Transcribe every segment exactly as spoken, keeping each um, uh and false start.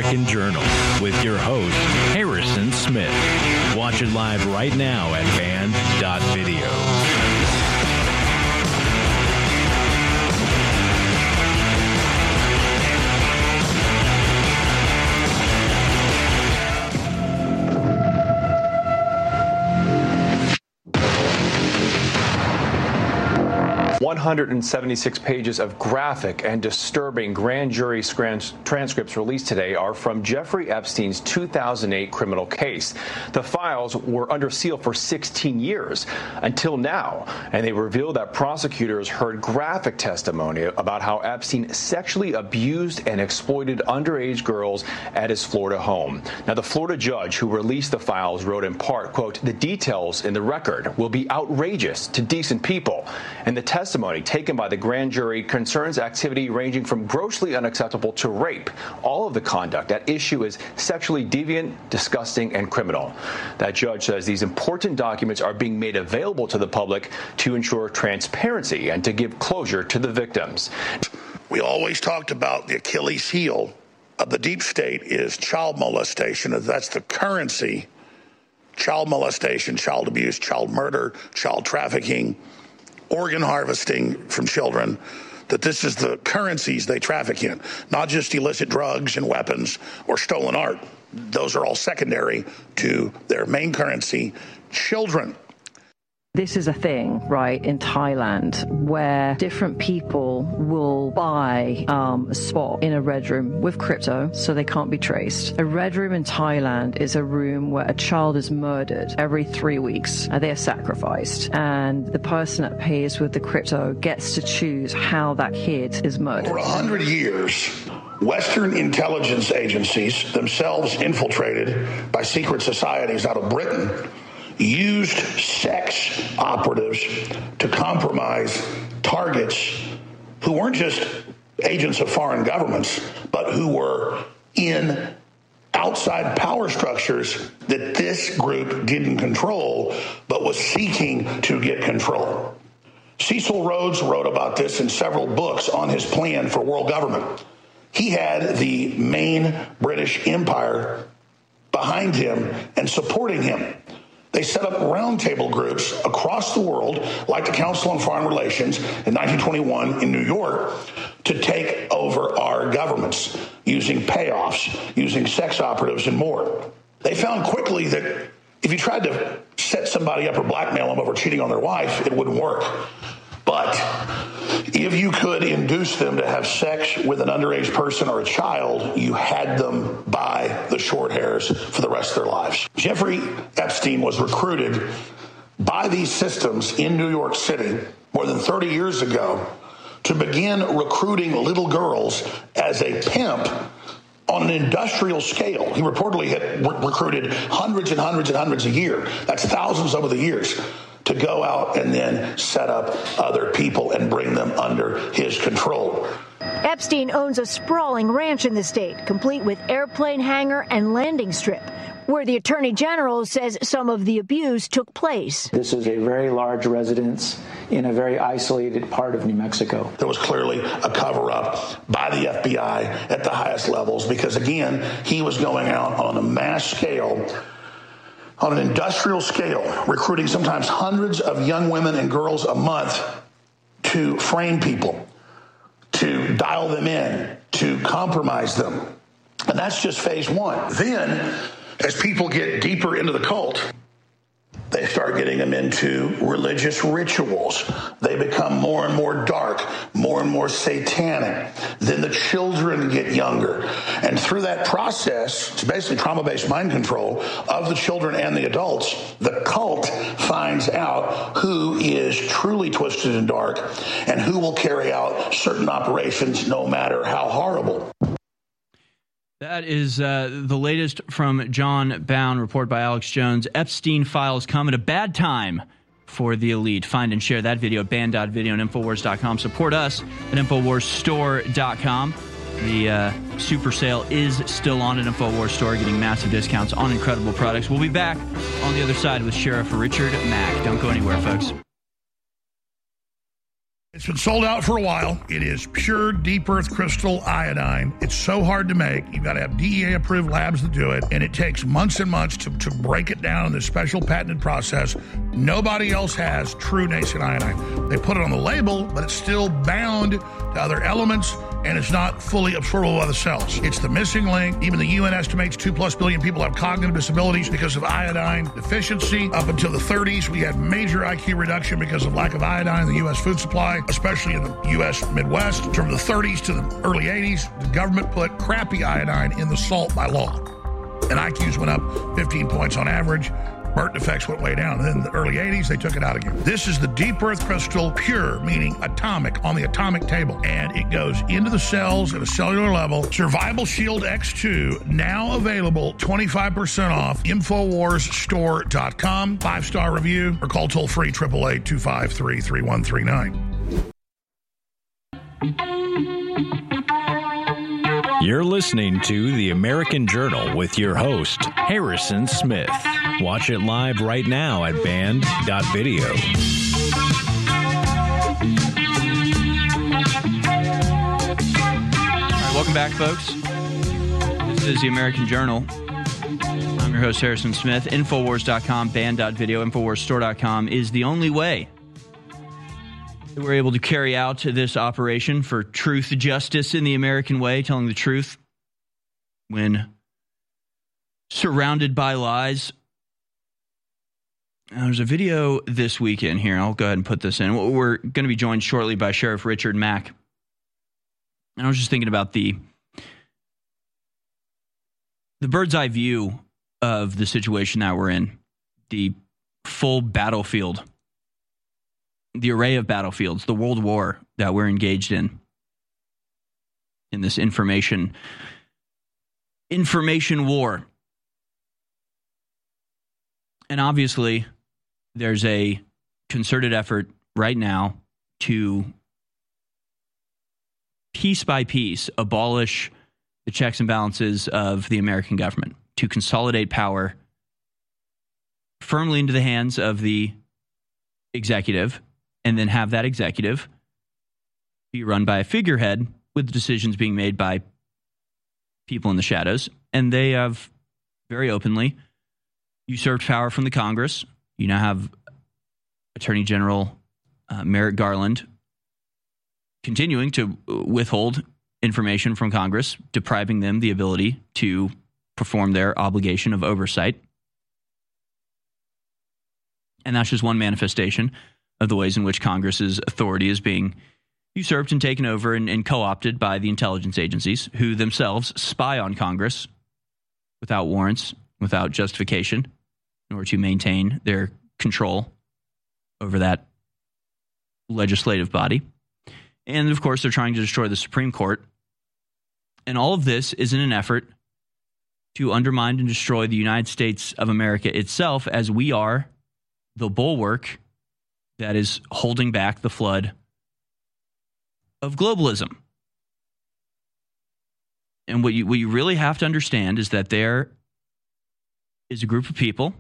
American Journal with your host, Harrison Smith. Watch it live right now at band dot video. one hundred seventy-six pages of graphic and disturbing grand jury transcripts released today are from Jeffrey Epstein's two thousand eight criminal case. The files were under seal for sixteen years until now, and they reveal that prosecutors heard graphic testimony about how Epstein sexually abused and exploited underage girls at his Florida home. Now, the Florida judge who released the files wrote in part, quote, "The details in the record will be outrageous to decent people, and the testimony Testimony taken by the grand jury concerns activity ranging from grossly unacceptable to rape. All of the conduct at issue is sexually deviant, disgusting, and criminal." That judge says these important documents are being made available to the public to ensure transparency and to give closure to the victims. We always talked about the Achilles heel of the deep state is child molestation. That's the currency. Child molestation, child abuse, child murder, child trafficking, organ harvesting from children, that this is the currencies they traffic in, not just illicit drugs and weapons or stolen art. Those are all secondary to their main currency, children. This is a thing, right, in Thailand where different people will buy um, a spot in a red room with crypto so they can't be traced. A red room in Thailand is a room where a child is murdered every three weeks and they are sacrificed. And the person that pays with the crypto gets to choose how that kid is murdered. For a hundred years, Western intelligence agencies, themselves infiltrated by secret societies out of Britain, used sex operatives to compromise targets who weren't just agents of foreign governments, but who were in outside power structures that this group didn't control, but was seeking to get control. Cecil Rhodes wrote about this in several books on his plan for world government. He had the main British Empire behind him and supporting him. They set up roundtable groups across the world, like the Council on Foreign Relations in nineteen twenty-one in New York, to take over our governments using payoffs, using sex operatives and more. They found quickly that if you tried to set somebody up or blackmail them over cheating on their wife, it wouldn't work. But if you could induce them to have sex with an underage person or a child, you had them by the short hairs for the rest of their lives. Jeffrey Epstein was recruited by these systems in New York City more than thirty years ago to begin recruiting little girls as a pimp on an industrial scale. He reportedly had re- recruited hundreds and hundreds and hundreds a year. That's thousands over the years, to go out and then set up other people and bring them under his control. Epstein owns a sprawling ranch in the state, complete with airplane hangar and landing strip, where the Attorney General says some of the abuse took place. This is a very large residence in a very isolated part of New Mexico. There was clearly a cover-up by the F B I at the highest levels because, again, he was going out on a mass scale, on an industrial scale, recruiting sometimes hundreds of young women and girls a month to frame people, to dial them in, to compromise them. And that's just phase one. Then, as people get deeper into the cult, they start getting them into religious rituals. They become more and more dark, more and more satanic. Then the children get younger. And through that process, it's basically trauma-based mind control of the children and the adults, the cult finds out who is truly twisted and dark and who will carry out certain operations no matter how horrible. That is uh, the latest from John Bound, report by Alex Jones. Epstein files come at a bad time for the elite. Find and share that video at band dot video and infowars dot com. Support us at infowars store dot com. The uh, super sale is still on at InfoWars Store, getting massive discounts on incredible products. We'll be back on the other side with Sheriff Richard Mack. Don't go anywhere, folks. It's been sold out for a while. It is pure deep earth crystal iodine. It's so hard to make. You've got to have D E A approved labs that do it, and it takes months and months to, to break it down in this special patented process. Nobody else has true nascent iodine. They put it on the label, but it's still bound to other elements, and it's not fully absorbable by the cells. It's the missing link. Even the U N estimates two plus billion people have cognitive disabilities because of iodine deficiency. Up until the thirties, we had major I Q reduction because of lack of iodine in the U S food supply, especially in the U S Midwest. From the thirties to the early eighties, the government put crappy iodine in the salt by law. And I Qs went up fifteen points on average. Burnt defects went way down. And then in the early eighties, they took it out again. This is the deep earth crystal, pure, meaning atomic, on the atomic table. And it goes into the cells at a cellular level. Survival Shield X two, now available, twenty-five percent off, Infowars Store dot com. Five-star review, or call toll-free, eight eight eight, two five three, three one three nine. You're listening to The American Journal with your host, Harrison Smith. Watch it live right now at band dot video. All right, welcome back, folks. This is The American Journal. I'm your host, Harrison Smith. Infowars dot com, band dot video, Infowars Store dot com is the only way that we're able to carry out this operation for truth, justice in the American way, telling the truth when surrounded by lies. Now, there's a video this weekend here. I'll go ahead and put this in. We're going to be joined shortly by Sheriff Richard Mack. And I was just thinking about the the bird's eye view of the situation that we're in, the full battlefield, the array of battlefields, the world war that we're engaged in, in this information, information war. And obviously, there's a concerted effort right now to piece by piece abolish the checks and balances of the American government, to consolidate power firmly into the hands of the executive, and then have that executive be run by a figurehead with the decisions being made by people in the shadows. And they have very openly usurped power from the Congress. You now have Attorney General uh, Merrick Garland continuing to withhold information from Congress, depriving them the ability to perform their obligation of oversight. And that's just one manifestation of the ways in which Congress's authority is being usurped and taken over and, and co-opted by the intelligence agencies, who themselves spy on Congress without warrants, without justification, in order to maintain their control over that legislative body. And, of course, they're trying to destroy the Supreme Court. And all of this is in an effort to undermine and destroy the United States of America itself, as we are the bulwark that is holding back the flood of globalism. And what you, what you really have to understand is that there is a group of people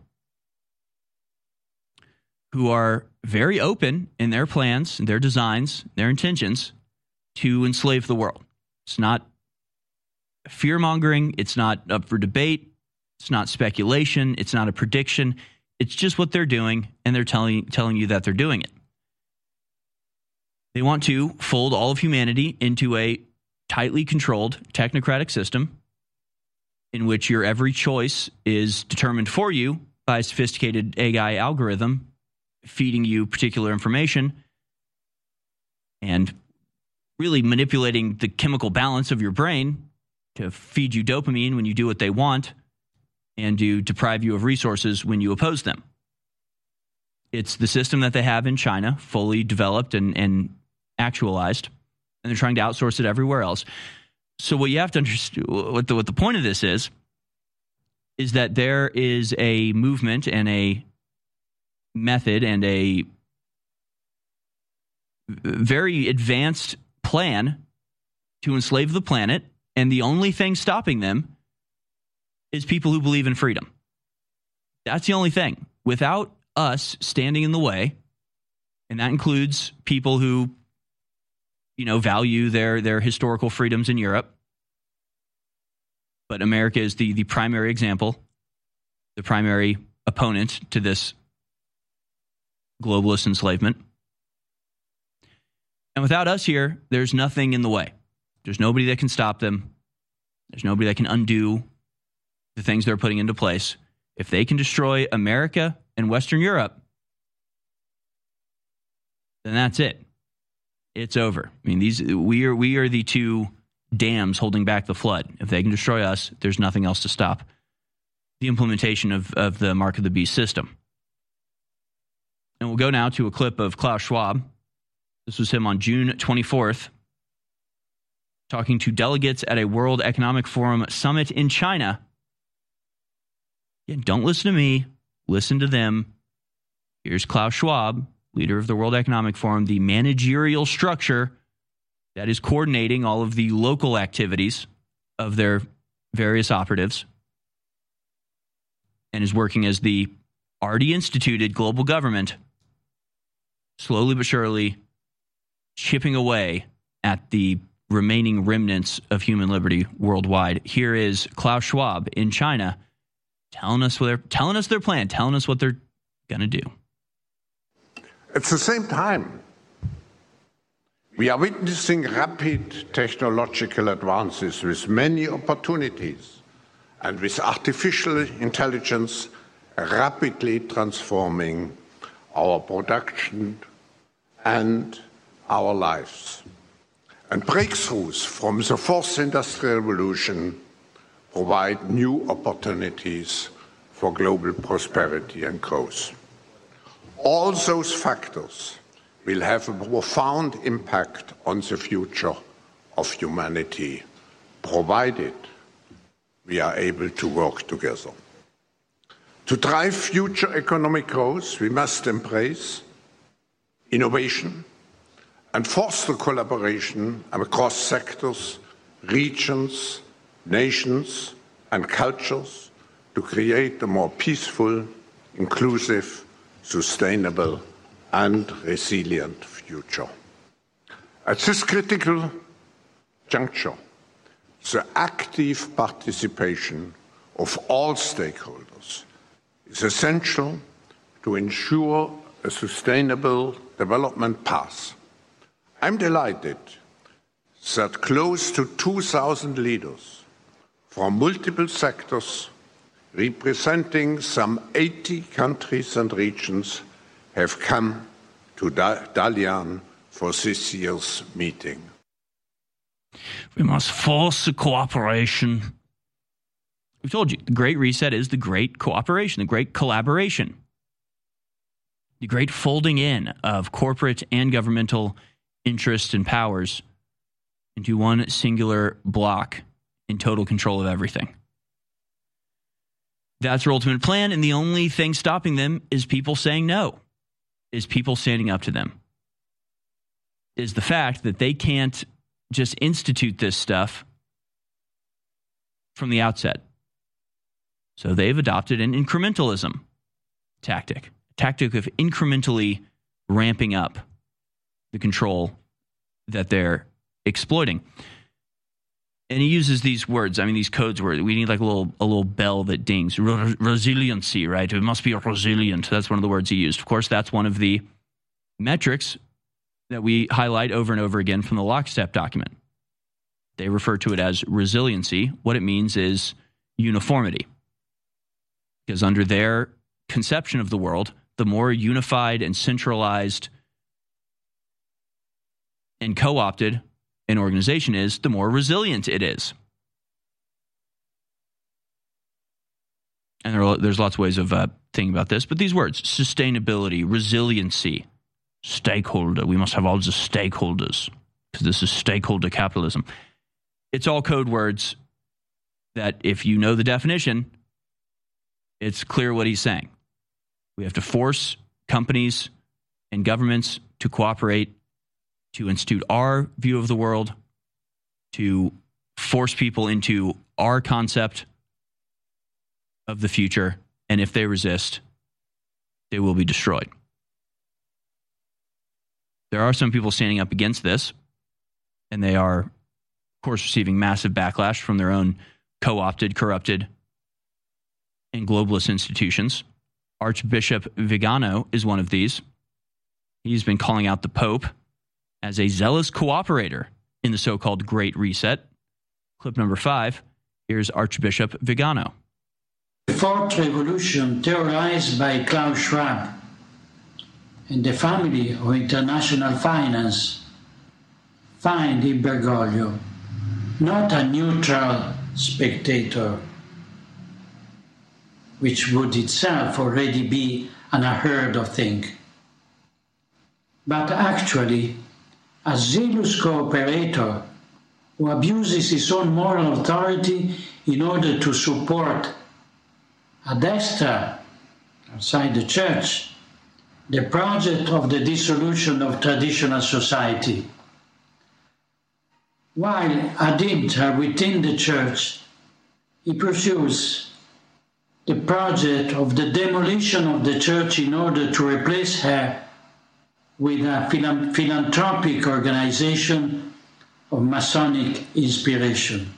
who are very open in their plans, their designs, their intentions to enslave the world. It's not fear-mongering. It's not up for debate. It's not speculation. It's not a prediction. It's just what they're doing, and they're telling telling you that they're doing it. They want to fold all of humanity into a tightly controlled technocratic system in which your every choice is determined for you by a sophisticated A I algorithm feeding you particular information and really manipulating the chemical balance of your brain to feed you dopamine when you do what they want and to deprive you of resources when you oppose them. It's the system that they have in China, fully developed and, and actualized, and they're trying to outsource it everywhere else. So what you have to understand, what the, what the point of this is, is that there is a movement and a method and a very advanced plan to enslave the planet, and the only thing stopping them is people who believe in freedom. That's the only thing. Without us standing in the way, and that includes people who you know, value their, their historical freedoms in Europe. But America is the, the primary example, the primary opponent to this globalist enslavement. And without us here, there's nothing in the way. There's nobody that can stop them. There's nobody that can undo the things they're putting into place. If they can destroy America and Western Europe, then that's it. It's over. I mean, these we are we are the two dams holding back the flood. If they can destroy us, there's nothing else to stop the implementation of, of the Mark of the Beast system. And we'll go now to a clip of Klaus Schwab. This was him on June twenty-fourth, talking to delegates at a World Economic Forum summit in China. Again, don't listen to me. Listen to them. Here's Klaus Schwab, leader of the World Economic Forum, the managerial structure that is coordinating all of the local activities of their various operatives and is working as the already instituted global government, slowly but surely chipping away at the remaining remnants of human liberty worldwide. Here is Klaus Schwab in China telling us what they're telling us their plan, telling us what they're going to do. At the same time, we are witnessing rapid technological advances with many opportunities and with artificial intelligence rapidly transforming our production and our lives. And breakthroughs from the fourth industrial revolution provide new opportunities for global prosperity and growth. All those factors will have a profound impact on the future of humanity, provided we are able to work together. To drive future economic growth, we must embrace innovation and foster collaboration across sectors, regions, nations, and cultures to create a more peaceful, inclusive, sustainable, and resilient future. At this critical juncture, the active participation of all stakeholders is essential to ensure a sustainable development path. I'm delighted that close to two thousand leaders from multiple sectors, representing some eighty countries and regions, have come to Dalian for this year's meeting. We must force cooperation. We've told you, the Great Reset is the great cooperation, the great collaboration, the great folding in of corporate and governmental interests and powers into one singular block in total control of everything. That's their ultimate plan, and the only thing stopping them is people saying no, is people standing up to them, is the fact that they can't just institute this stuff from the outset. So they've adopted an incrementalism tactic, a tactic of incrementally ramping up the control that they're exploiting. And he uses these words, I mean, these codes words. We need like a little a little bell that dings. Re- resiliency, right? It must be resilient. That's one of the words he used. Of course, that's one of the metrics that we highlight over and over again from the Lockstep document. They refer to it as resiliency. What it means is uniformity. Because under their conception of the world, the more unified and centralized and co-opted an organization is, the more resilient it is. And there are, there's lots of ways of uh, thinking about this, but these words, sustainability, resiliency, stakeholder, we must have all the stakeholders, because this is stakeholder capitalism. It's all code words that if you know the definition, it's clear what he's saying. We have to force companies and governments to cooperate, to institute our view of the world, to force people into our concept of the future, and if they resist, they will be destroyed. There are some people standing up against this. And they are, of course, receiving massive backlash from their own co-opted, corrupted, and globalist institutions. Archbishop Vigano is one of these. He's been calling out the Pope as a zealous cooperator in the so-called Great Reset. Clip number five, here's Archbishop Vigano. The Fourth Revolution, theorized by Klaus Schwab and the family of international finance, find in Bergoglio not a neutral spectator, which would itself already be an unheard of thing, but actually a zealous cooperator who abuses his own moral authority in order to support a destra outside the church the project of the dissolution of traditional society, while ad intra within the church he pursues the project of the demolition of the church in order to replace her with a philan- philanthropic organization of Masonic inspiration.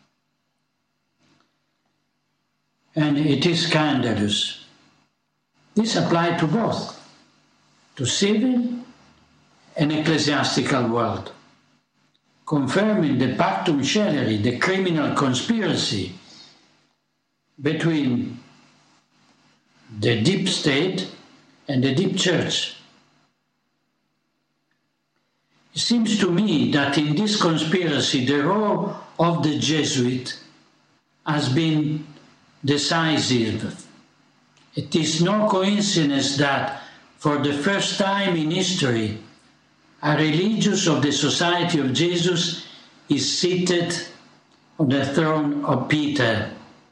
And it is scandalous. This applies to both, to civil and ecclesiastical world, confirming the pactum sceleri, the criminal conspiracy between the deep state and the deep church. It seems to me that in this conspiracy, the role of the Jesuit has been decisive. It is no coincidence that, for the first time in history, a religious of the Society of Jesus is seated on the throne of Peter.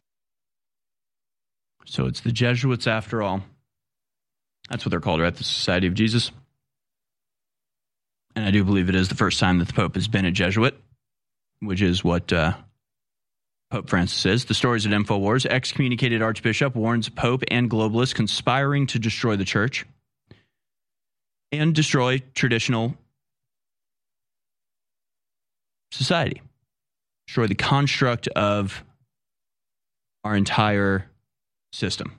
So it's the Jesuits after all. That's what they're called, right? The Society of Jesus. And I do believe it is the first time that the Pope has been a Jesuit, which is what uh, Pope Francis is. The stories at InfoWars. Excommunicated Archbishop warns Pope and globalists conspiring to destroy the church and destroy traditional society. Destroy the construct of our entire system.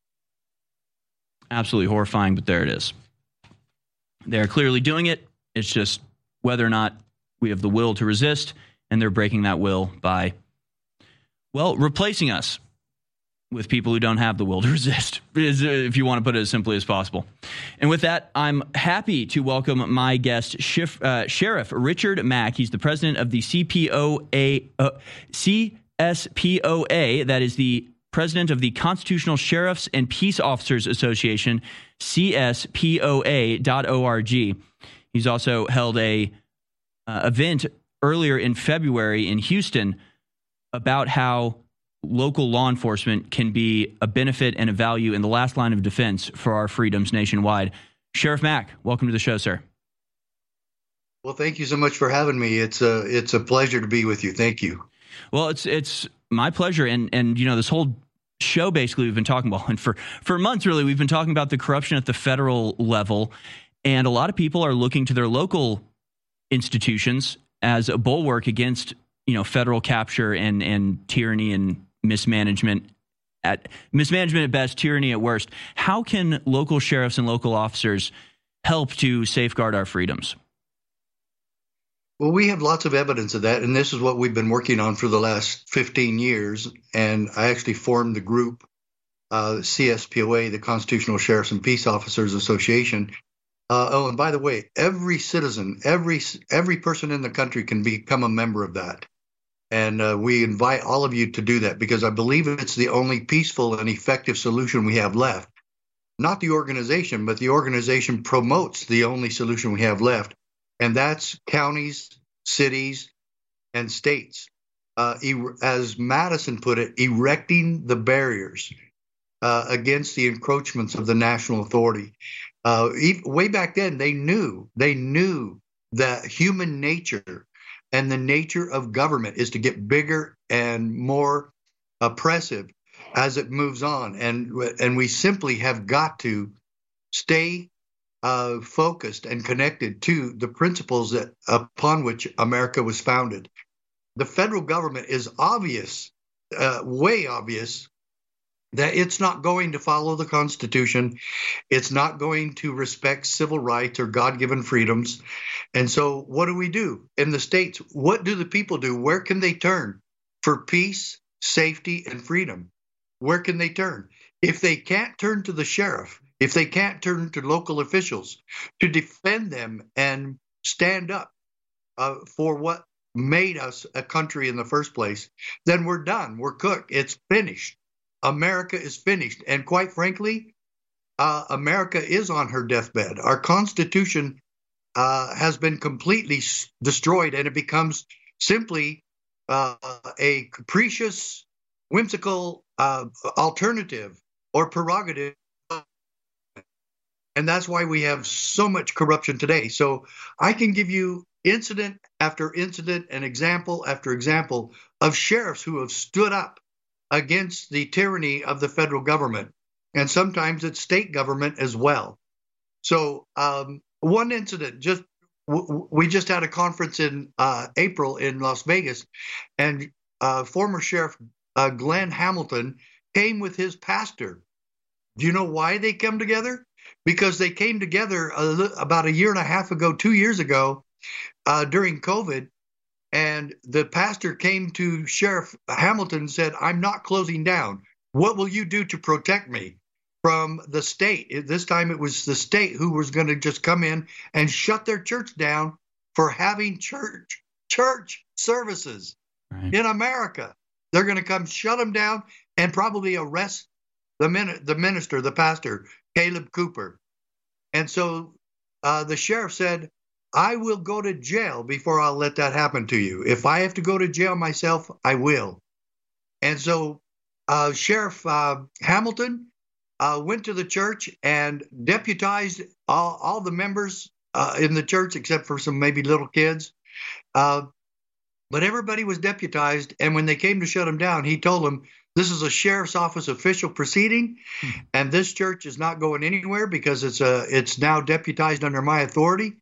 Absolutely horrifying, but there it is. They're clearly doing it. It's just whether or not we have the will to resist, and they're breaking that will by, well, replacing us with people who don't have the will to resist, if you want to put it as simply as possible. And with that, I'm happy to welcome my guest, Shif, uh, Sheriff Richard Mack. He's the president of the C P O A, uh, C S P O A, that is the president of the Constitutional Sheriffs and Peace Officers Association, C S P O A dot org. He's also held a uh, event earlier in February in Houston about how local law enforcement can be a benefit and a value in the last line of defense for our freedoms nationwide. Sheriff Mack, welcome to the show, sir. Well, thank you so much for having me. It's a it's a pleasure to be with you. Thank you. Well, it's it's my pleasure, and and you know, this whole show basically we've been talking about, and for for months really we've been talking about the corruption at the federal level. And a lot of people are looking to their local institutions as a bulwark against, you know, federal capture and, and tyranny and mismanagement at mismanagement at best, tyranny at worst. How can local sheriffs and local officers help to safeguard our freedoms? Well, we have lots of evidence of that, and this is what we've been working on for the last fifteen years. And I actually formed the group, uh, C S P O A, the Constitutional Sheriffs and Peace Officers Association. Uh, oh, and by the way, every citizen, every every person in the country can become a member of that. And uh, we invite all of you to do that because I believe it's the only peaceful and effective solution we have left. Not the organization, but the organization promotes the only solution we have left. And that's counties, cities, and states. Uh, er- as Madison put it, erecting the barriers uh, against the encroachments of the national authority. Uh, way back then, they knew, they knew that human nature and the nature of government is to get bigger and more oppressive as it moves on. And, and we simply have got to stay uh, focused and connected to the principles that upon which America was founded. The federal government is obvious, uh, way obvious, that it's not going to follow the Constitution. It's not going to respect civil rights or God-given freedoms. And so what do we do in the states? What do the people do? Where can they turn for peace, safety, and freedom? Where can they turn? If they can't turn to the sheriff, if they can't turn to local officials to defend them and stand up uh, for what made us a country in the first place, then we're done. We're cooked. It's finished. America is finished. And quite frankly, uh, America is on her deathbed. Our Constitution uh, has been completely s- destroyed, and it becomes simply uh, a capricious, whimsical uh, alternative or prerogative. And that's why we have so much corruption today. So I can give you incident after incident and example after example of sheriffs who have stood up against the tyranny of the federal government, and sometimes it's state government as well. So um, one incident, just w- we just had a conference in uh, April in Las Vegas, and uh, former Sheriff uh, Glenn Hamilton came with his pastor. Do you know why they come together? Because they came together a, about a year and a half ago, two years ago, uh, during COVID, and the pastor came to Sheriff Hamilton and said, I'm not closing down. What will you do to protect me from the state? This time it was the state who was going to just come in and shut their church down for having church church services right. in America. They're going to come shut them down and probably arrest the min- the minister, the pastor, Caleb Cooper. And so uh, the sheriff said, I will go to jail before I'll let that happen to you. If I have to go to jail myself, I will. And so uh, Sheriff uh, Hamilton uh, went to the church and deputized all, all the members uh, in the church, except for some maybe little kids. Uh, but everybody was deputized. And when they came to shut him down, he told them, this is a sheriff's office official proceeding, and this church is not going anywhere because it's a it's now deputized under my authority.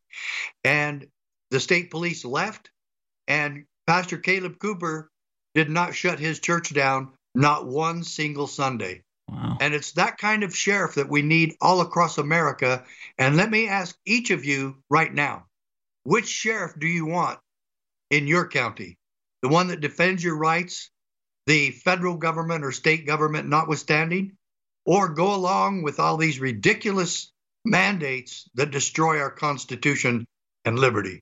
And the state police left, and Pastor Caleb Cooper did not shut his church down, not one single Sunday. Wow. And it's that kind of sheriff that we need all across America. And let me ask each of you right now, which sheriff do you want in your county? The one that defends your rights, the federal government or state government notwithstanding, or go along with all these ridiculous mandates that destroy our Constitution and liberty?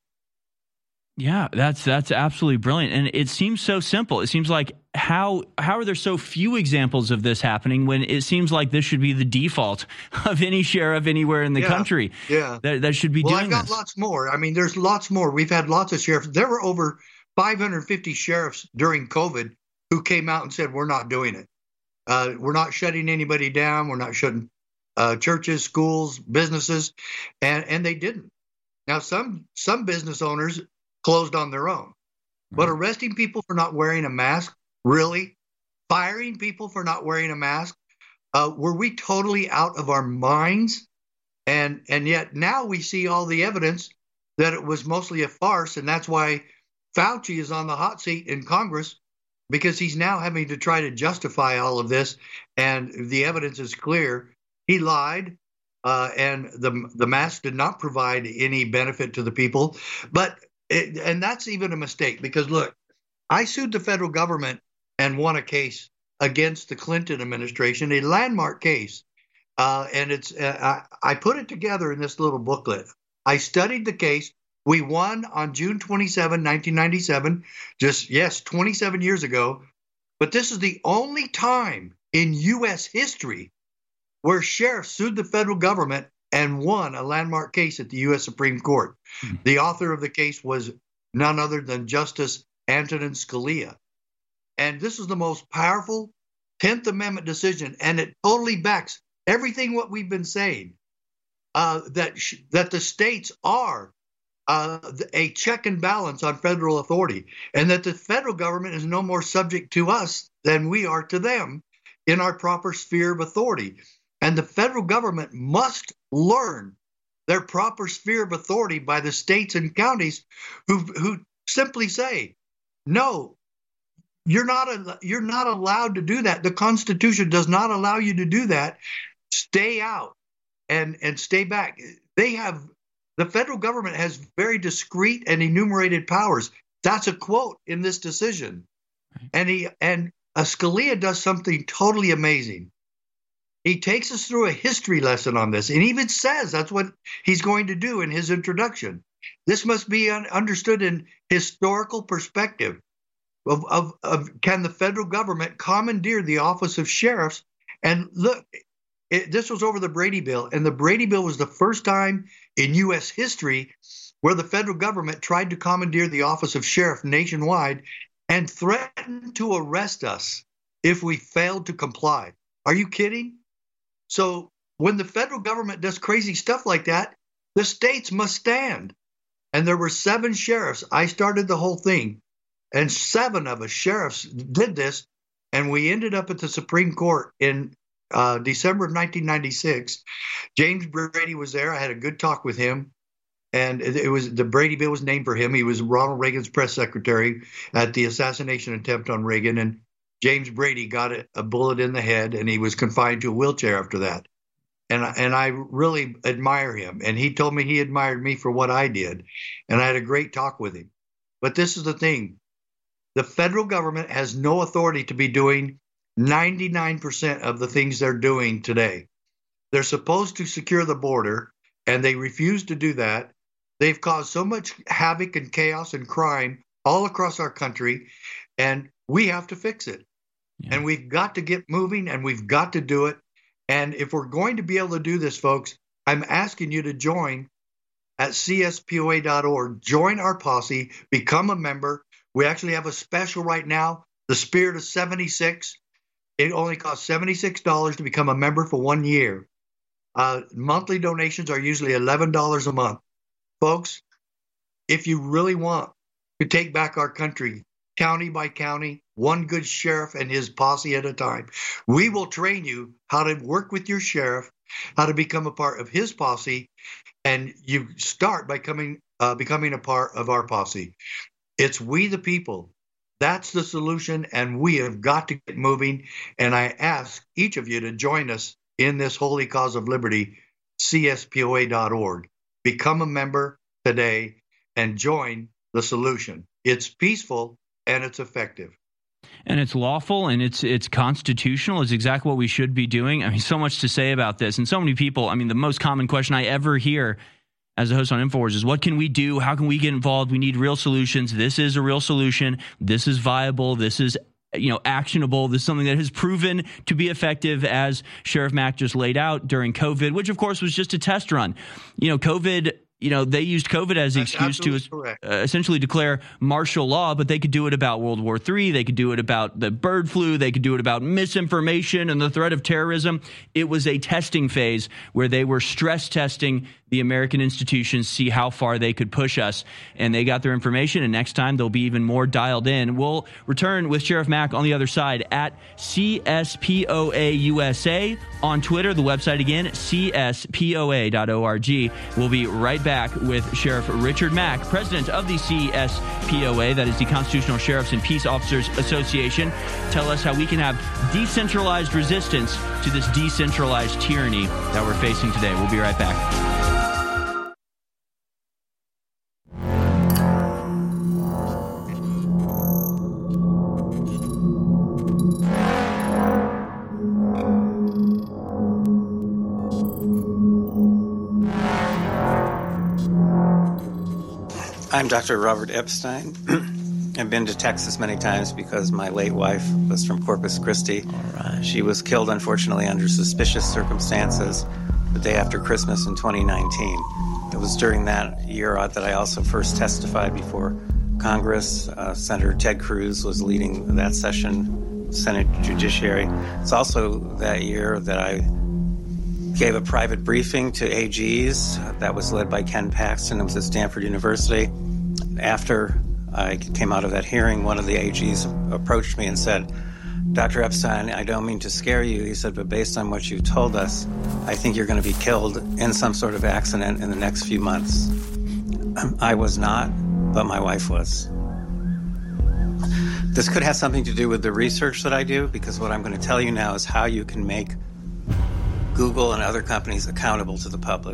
Yeah, that's that's absolutely brilliant. And it seems so simple. It seems like how how are there so few examples of this happening when it seems like this should be the default of any sheriff anywhere in the yeah, country? Yeah. That, that should be well, doing I've got this. lots more. I mean, there's lots more. We've had lots of sheriffs. There were over five hundred fifty sheriffs during COVID who came out and said, we're not doing it. Uh, we're not shutting anybody down. We're not shutting uh, churches, schools, businesses. And, and they didn't. Now, some some business owners closed on their own. But arresting people for not wearing a mask, really? Firing people for not wearing a mask? Uh, were we totally out of our minds? And, and yet now we see all the evidence that it was mostly a farce. And that's why Fauci is on the hot seat in Congress, because he's now having to try to justify all of this, and the evidence is clear. He lied, uh, and the the mask did not provide any benefit to the people. But it, and that's even a mistake, because look, I sued the federal government and won a case against the Clinton administration, a landmark case, uh, and it's uh, I, I put it together in this little booklet. I studied the case. We won on June twenty-seventh, nineteen ninety-seven, just, yes, twenty-seven years ago. But this is the only time in U S history where sheriffs sued the federal government and won a landmark case at the U S Supreme Court. Hmm. The author of the case was none other than Justice Antonin Scalia. And this is the most powerful tenth Amendment decision, and it totally backs everything what we've been saying, uh, that sh- that the states are Uh, a check and balance on federal authority, and that the federal government is no more subject to us than we are to them in our proper sphere of authority. And the federal government must learn their proper sphere of authority by the states and counties who who simply say, no, you're not a, you're not allowed to do that. The Constitution does not allow you to do that. Stay out and and stay back. They have the federal government has very discrete and enumerated powers. That's a quote in this decision. And he and uh, Scalia does something totally amazing. He takes us through a history lesson on this, and even says that's what he's going to do in his introduction. This must be un- understood in historical perspective of, of, of can the federal government commandeer the office of sheriffs? And look, it, this was over the Brady Bill, and the Brady Bill was the first time in U S history where the federal government tried to commandeer the office of sheriff nationwide and threatened to arrest us if we failed to comply. Are you kidding? So when the federal government does crazy stuff like that, the states must stand. And there were seven sheriffs. I started the whole thing. And seven of us sheriffs did this. And we ended up at the Supreme Court in uh, December of nineteen ninety-six. James Brady was there. I had a good talk with him. And it, it was the Brady Bill was named for him. He was Ronald Reagan's press secretary at the assassination attempt on Reagan. And James Brady got a, a bullet in the head, and he was confined to a wheelchair after that. And, and I really admire him. And he told me he admired me for what I did. And I had a great talk with him. But this is the thing. The federal government has no authority to be doing ninety-nine percent of the things they're doing today. They're supposed to secure the border, and they refuse to do that. They've caused so much havoc and chaos and crime all across our country, and we have to fix it. Yeah. And we've got to get moving, and we've got to do it. And if we're going to be able to do this, folks, I'm asking you to join at C S P O A dot org. Join our posse. Become a member. We actually have a special right now, the Spirit of seventy-six. It only costs seventy-six dollars to become a member for one year. Uh, monthly donations are usually eleven dollars a month. Folks, if you really want to take back our country, county by county, one good sheriff and his posse at a time, we will train you how to work with your sheriff, how to become a part of his posse, and you start by coming, uh, becoming a part of our posse. It's we the people. That's the solution, and we have got to get moving. And I ask each of you to join us in this holy cause of liberty, C S P O A dot org. Become a member today and join the solution. It's peaceful and it's effective. And it's lawful and it's it's constitutional. It's exactly what we should be doing. I mean, so much to say about this. And so many people, I mean, the most common question I ever hear as a host on InfoWars is, what can we do? How can we get involved? We need real solutions. This is a real solution. This is viable. This is, you know, actionable. This is something that has proven to be effective, as Sheriff Mack just laid out during COVID, which of course was just a test run. You know, COVID, you know, they used COVID as the excuse to uh, essentially declare martial law, but they could do it about World War Three. They could do it about the bird flu. They could do it about misinformation and the threat of terrorism. It was a testing phase where they were stress testing the American institutions, see how far they could push us. And they got their information, and next time they'll be even more dialed in. We'll return with Sheriff Mack on the other side at C S P O A U S A on Twitter. The website again, C S P O A dot org. We'll be right back with Sheriff Richard Mack, president of the C S P O A, that is the Constitutional Sheriffs and Peace Officers Association. Tell us how we can have decentralized resistance to this decentralized tyranny that we're facing today. We'll be right back. I'm Doctor Robert Epstein. I've been to Texas many times because my late wife was from Corpus Christi. All right. She was killed, unfortunately, under suspicious circumstances the day after Christmas in twenty nineteen. It was during that year that I also first testified before Congress. Uh, Senator Ted Cruz was leading that session, Senate Judiciary. It's also that year that I gave a private briefing to A Gs that was led by Ken Paxton. It was at Stanford University. After I came out of that hearing, one of the A Gs approached me and said, Doctor Epstein, I don't mean to scare you, he said, but based on what you've told us, I think you're going to be killed in some sort of accident in the next few months. I was not, but my wife was. This could have something to do with the research that I do, because what I'm going to tell you now is how you can make Google and other companies accountable to the public.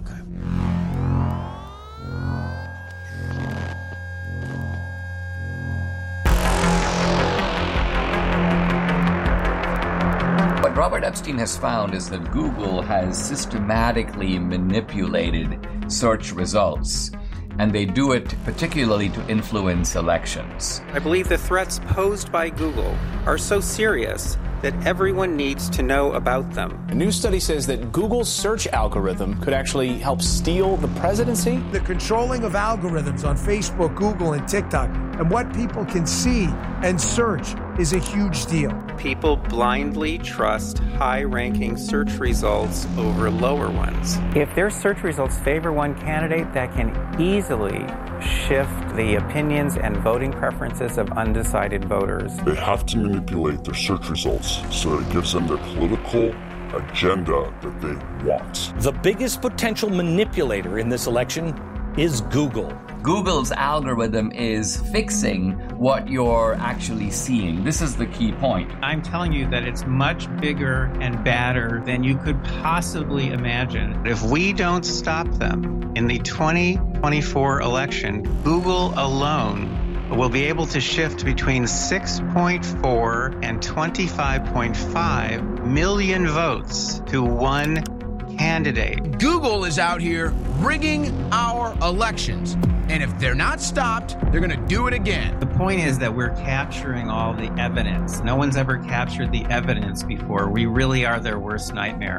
What Robert Epstein has found is that Google has systematically manipulated search results, and they do it particularly to influence elections. I believe the threats posed by Google are so serious that everyone needs to know about them. A new study says that Google's search algorithm could actually help steal the presidency. The controlling of algorithms on Facebook, Google, and TikTok, and what people can see and search is a huge deal. People blindly trust high-ranking search results over lower ones. If their search results favor one candidate, that can easily shift the opinions and voting preferences of undecided voters. They have to manipulate their search results so that it gives them their political agenda that they want. The biggest potential manipulator in this election is Google. Google's algorithm is fixing what you're actually seeing. This is the key point. I'm telling you that it's much bigger and badder than you could possibly imagine. If we don't stop them in the twenty twenty-four election, Google alone will be able to shift between six point four and twenty-five point five million votes to one candidate. Google is out here rigging our elections. And if they're not stopped, they're going to do it again. The point is that we're capturing all the evidence. No one's ever captured the evidence before. We really are their worst nightmare.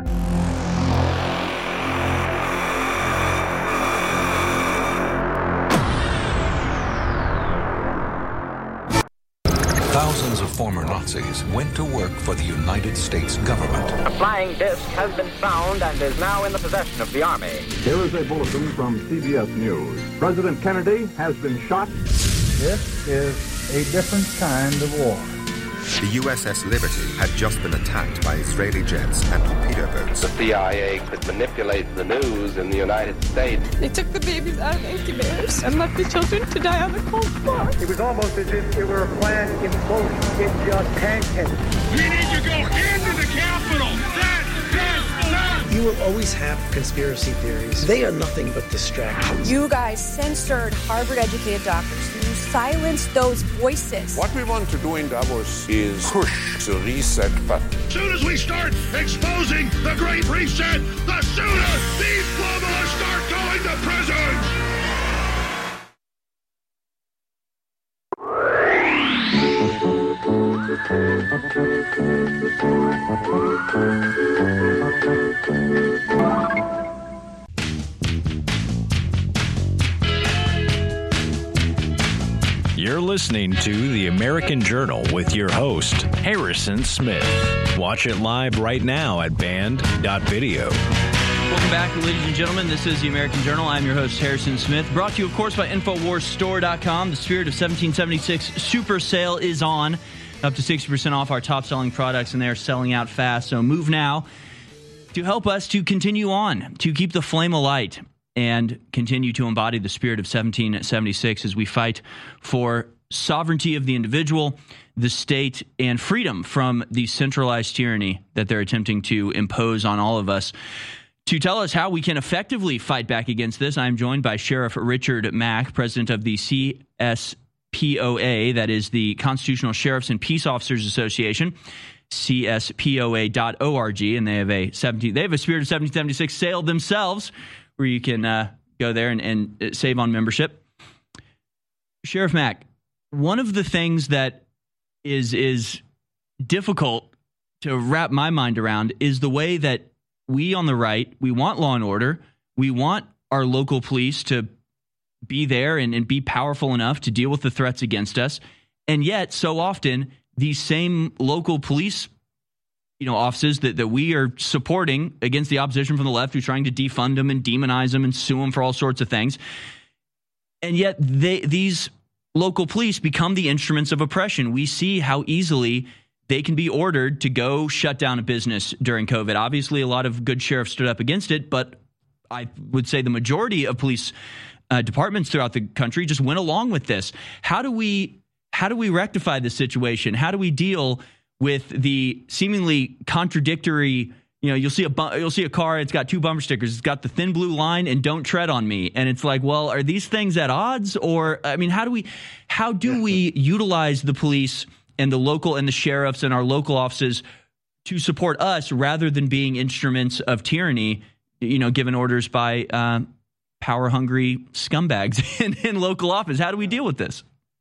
Thousands of former Nazis went to work for the United States government. A flying disc has been found and is now in the possession of the Army. Here is a bulletin from C B S News. President Kennedy has been shot. This is a different kind of war. The U S S Liberty had just been attacked by Israeli jets and torpedo boats. The C I A could manipulate the news in the United States. They took the babies out of incubators and left the children to die on the cold floor. It was almost as if it were a plan in motion. It just pancaked. We need to go into the Capitol. That, that, that. You will always have conspiracy theories. They are nothing but distractions. You guys censored Harvard-educated doctors. You silenced those voices. What we want to do in Davos is push the reset button. As soon as we start exposing the Great Reset, the sooner these globalists start going to prison. You're listening to The American Journal with your host, Harrison Smith. Watch it live right now at band dot video. Welcome back, ladies and gentlemen. This is The American Journal. I'm your host, Harrison Smith. Brought to you, of course, by Infowars Store dot com. The Spirit of seventeen seventy-six Super Sale is on. Up to sixty percent off our top-selling products, and they're selling out fast. So move now to help us to continue on, to keep the flame alight, and continue to embody the spirit of seventeen seventy-six as we fight for sovereignty of the individual, the state, and freedom from the centralized tyranny that they're attempting to impose on all of us. To tell us how we can effectively fight back against this, I'm joined by Sheriff Richard Mack, president of the C S P O A, that is the Constitutional Sheriffs and Peace Officers Association, C S P O A dot org, and they have a seventeen they have a Spirit of seventeen seventy-six sale themselves, where you can uh, go there and, and save on membership. Sheriff Mack, one of the things that is is difficult to wrap my mind around is the way that we on the right, we want law and order, we want our local police to be there and, and be powerful enough to deal with the threats against us, and yet so often these same local police you know, offices that, that we are supporting against the opposition from the left who's trying to defund them and demonize them and sue them for all sorts of things. And yet they, these local police become the instruments of oppression. We see how easily they can be ordered to go shut down a business during COVID. Obviously, a lot of good sheriffs stood up against it, but I would say the majority of police uh, departments throughout the country just went along with this. How do we how do we rectify this situation? How do we deal with the seemingly contradictory? You know, you'll see a bu- you'll see a car. It's got two bumper stickers. It's got the thin blue line and "Don't tread on me." And it's like, well, are these things at odds? Or I mean, how do we how do we utilize the police and the local and the sheriffs and our local offices to support us rather than being instruments of tyranny, you know, given orders by um, power hungry scumbags in, in local office? How do we deal with this?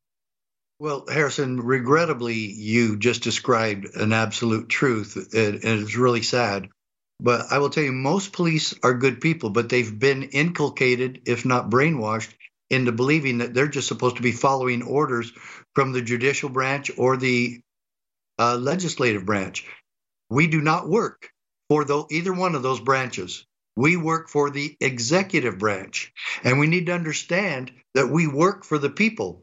Well, Harrison, regrettably, you just described an absolute truth, and, and it's really sad. But I will tell you, most police are good people, but they've been inculcated, if not brainwashed, into believing that they're just supposed to be following orders from the judicial branch or the uh, legislative branch. We do not work for the, either one of those branches. We work for the executive branch, and we need to understand that we work for the people.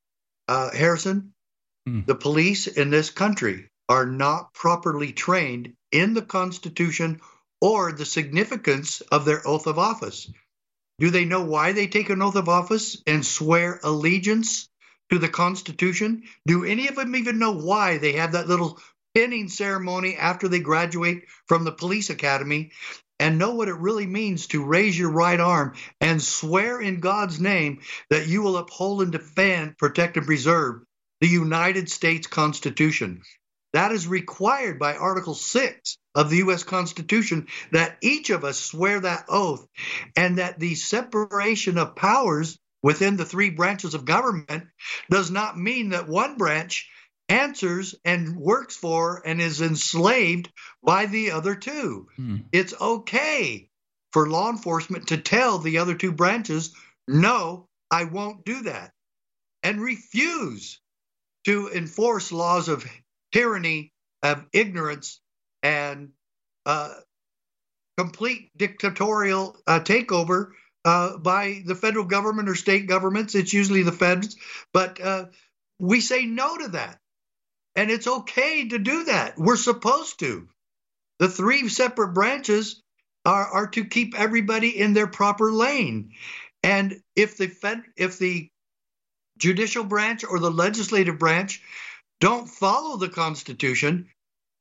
Uh, Harrison, mm. the police in this country are not properly trained in the Constitution or the significance of their oath of office. Do they know why they take an oath of office and swear allegiance to the Constitution? Do any of them even know why they have that little pinning ceremony after they graduate from the police academy and know what it really means to raise your right arm and swear in God's name that you will uphold and defend, protect, and preserve the United States Constitution? That is required by Article six of the U S Constitution, that each of us swear that oath, and that the separation of powers within the three branches of government does not mean that one branch answers and works for and is enslaved by the other two. Mm. It's okay for law enforcement to tell the other two branches, no, I won't do that, and refuse to enforce laws of tyranny, of ignorance, and uh, complete dictatorial uh, takeover uh, by the federal government or state governments. It's usually the feds, but uh, we say no to that. And it's okay to do that. We're supposed to. The three separate branches are, are to keep everybody in their proper lane. And if the Fed, if the judicial branch or the legislative branch don't follow the Constitution,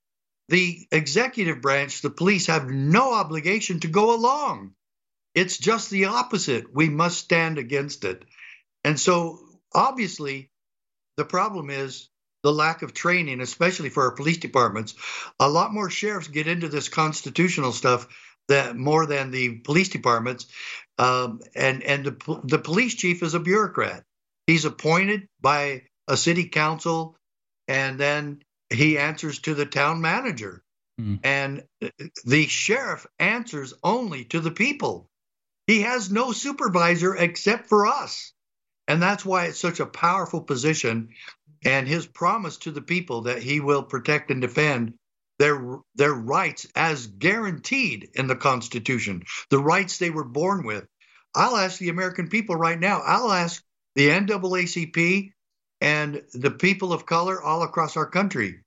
the executive branch, the police, have no obligation to go along. It's just the opposite. We must stand against it. And so, obviously, the problem is the lack of training, especially for our police departments. A lot more sheriffs get into this constitutional stuff that more than the police departments. Um, and and the, the police chief is a bureaucrat. He's appointed by a city council, and then he answers to the town manager. Mm. And the sheriff answers only to the people. He has no supervisor except for us. And that's why it's such a powerful position. And his promise to the people that he will protect and defend their their rights as guaranteed in the Constitution, the rights they were born with. I'll ask the American people right now, I'll ask the N double A C P and the people of color all across our country,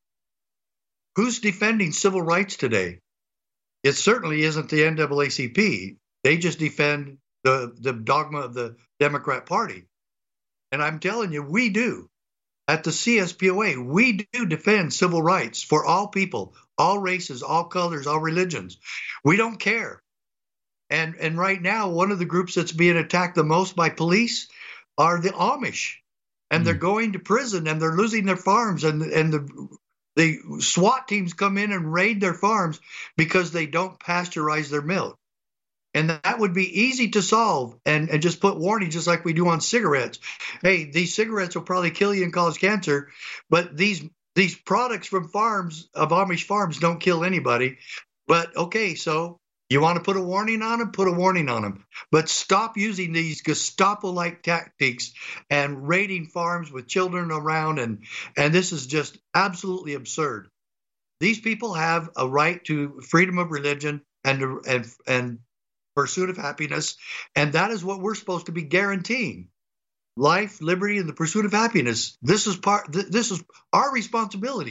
who's defending civil rights today? It certainly isn't the N double A C P. They just defend the, the dogma of the Democrat Party. And I'm telling you, we do. At the C S P O A, we do defend civil rights for all people, all races, all colors, all religions. We don't care. And and right now, one of the groups that's being attacked the most by police are the Amish. And mm. they're going to prison and they're losing their farms. And, and the, the SWAT teams come in and raid their farms because they don't pasteurize their milk. And that would be easy to solve and, and just put warnings just like we do on cigarettes. Hey, these cigarettes will probably kill you and cause cancer, but these these products from farms, of Amish farms, don't kill anybody. But, okay, so you want to put a warning on them? Put a warning on them. But stop using these Gestapo-like tactics and raiding farms with children around. And, and this is just absolutely absurd. These people have a right to freedom of religion and and and pursuit of happiness, and that is what we're supposed to be guaranteeing: life, liberty, and the pursuit of happiness. This is part. Th- this is our responsibility